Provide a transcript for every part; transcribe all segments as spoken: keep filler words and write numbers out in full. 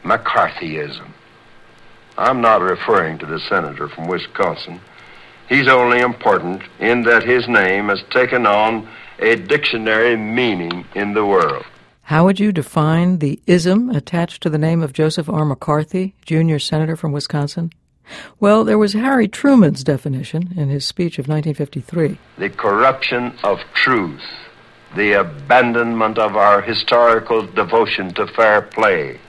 McCarthyism. I'm not referring to the senator from Wisconsin. He's only important in that his name has taken on a dictionary meaning in the world. How would you define the ism attached to the name of Joseph R. McCarthy, junior senator from Wisconsin? Well, there was Harry Truman's definition in his speech of nineteen fifty-three. The corruption of truth, the abandonment of our historical devotion to fair play.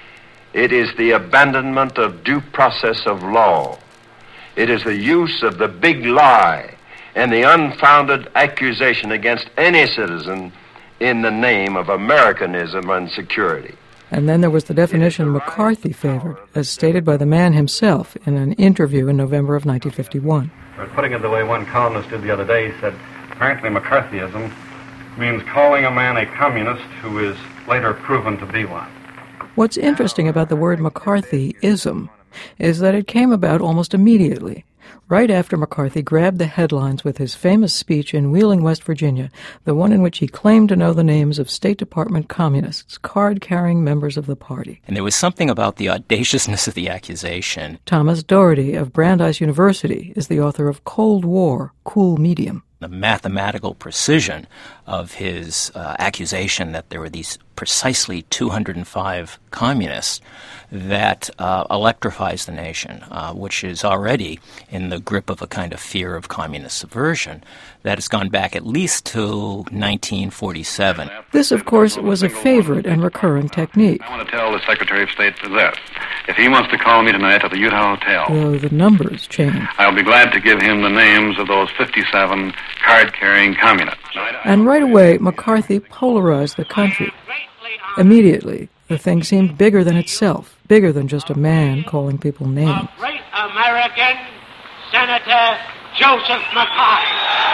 It is the abandonment of due process of law. It is the use of the big lie and the unfounded accusation against any citizen in the name of Americanism and security. And then there was the definition McCarthy favored, as stated by the man himself in an interview in November of nineteen fifty-one. Putting it the way one columnist did the other day, he said, apparently McCarthyism means calling a man a communist who is later proven to be one. What's interesting about the word McCarthyism is that it came about almost immediately, right after McCarthy grabbed the headlines with his famous speech in Wheeling, West Virginia, the one in which he claimed to know the names of State Department communists, card-carrying members of the party. And there was something about the audaciousness of the accusation. Thomas Doherty of Brandeis University is the author of Cold War, Cool Medium. The mathematical precision of his uh, accusation that there were these precisely two hundred five communists that uh, electrifies the nation, uh, which is already in the grip of a kind of fear of communist subversion that has gone back at least to nineteen forty-seven. This, of course, was a favorite and recurring technique. I want to tell the Secretary of State this. If he wants to call me tonight at the Utah Hotel, though the numbers change, I'll be glad to give him the names of those fifty-seven card-carrying communists. And right away, McCarthy polarized the country. Immediately, the thing seemed bigger than itself, bigger than just a man calling people names. A great American Senator Joseph McCarthy.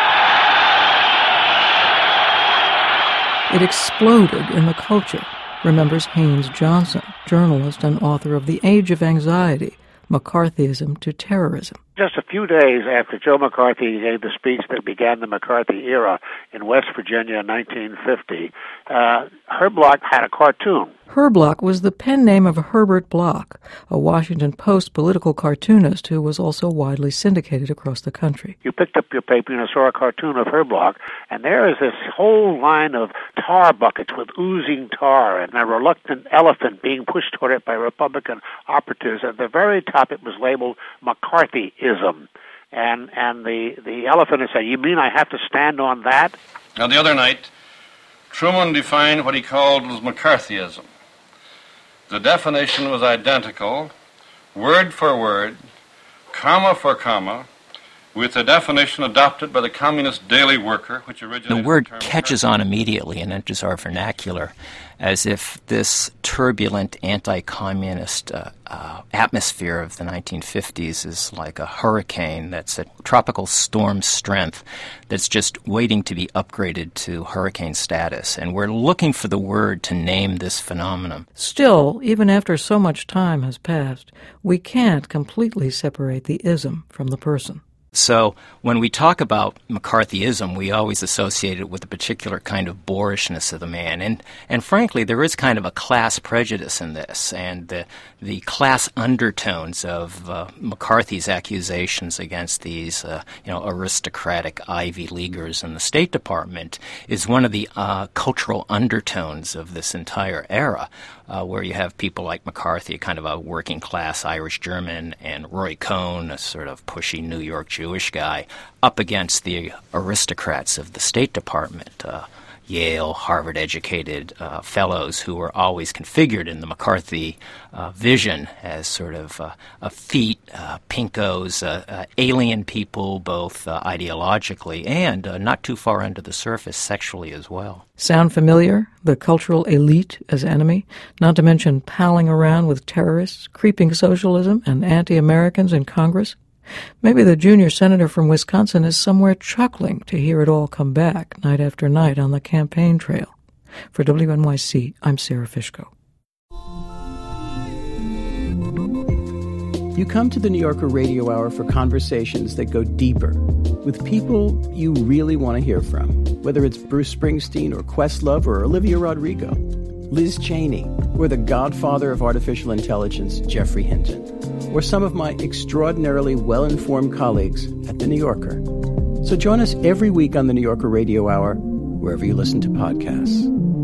It exploded in the culture, remembers Haynes Johnson, journalist and author of The Age of Anxiety, McCarthyism to Terrorism. Just a few days after Joe McCarthy gave the speech that began the McCarthy era in West Virginia in nineteen fifty, uh, Herb Bloch had a cartoon. Herb Bloch was the pen name of Herbert Bloch, a Washington Post political cartoonist who was also widely syndicated across the country. You picked up your paper and you saw a cartoon of Herb Bloch, and there is this whole line of tar buckets with oozing tar and a reluctant elephant being pushed toward it by Republican operatives. At the very top it was labeled McCarthy. Ism. And and the, the elephant is saying, you mean I have to stand on that? Now, the other night, Truman defined what he called was McCarthyism. The definition was identical, word for word, comma for comma, with the definition adopted by the Communist Daily Worker, which originated... The word catches on immediately and enters our vernacular as if this turbulent anti-communist uh, uh, atmosphere of the nineteen fifties is like a hurricane that's at tropical storm strength that's just waiting to be upgraded to hurricane status. And we're looking for the word to name this phenomenon. Still, even after so much time has passed, we can't completely separate the ism from the person. So when we talk about McCarthyism, we always associate it with a particular kind of boorishness of the man. And and frankly, there is kind of a class prejudice in this. And the, the class undertones of uh, McCarthy's accusations against these uh, you know, aristocratic Ivy Leaguers in the State Department is one of the uh, cultural undertones of this entire era, uh, where you have people like McCarthy, kind of a working-class Irish-German, and Roy Cohn, a sort of pushy New York Jewish guy, up against the aristocrats of the State Department, uh, Yale, Harvard-educated uh, fellows who were always configured in the McCarthy uh, vision as sort of uh, effete, uh, pinkos, uh, uh, alien people, both uh, ideologically and uh, not too far under the surface sexually as well. Sound familiar? The cultural elite as enemy, not to mention palling around with terrorists, creeping socialism, and anti-Americans in Congress? Maybe the junior senator from Wisconsin is somewhere chuckling to hear it all come back night after night on the campaign trail. For W N Y C, I'm Sarah Fishko. You come to the New Yorker Radio Hour for conversations that go deeper, with people you really want to hear from, whether it's Bruce Springsteen or Questlove or Olivia Rodrigo. Liz Cheney, or the godfather of artificial intelligence, Geoffrey Hinton, or some of my extraordinarily well-informed colleagues at The New Yorker. So join us every week on The New Yorker Radio Hour, wherever you listen to podcasts.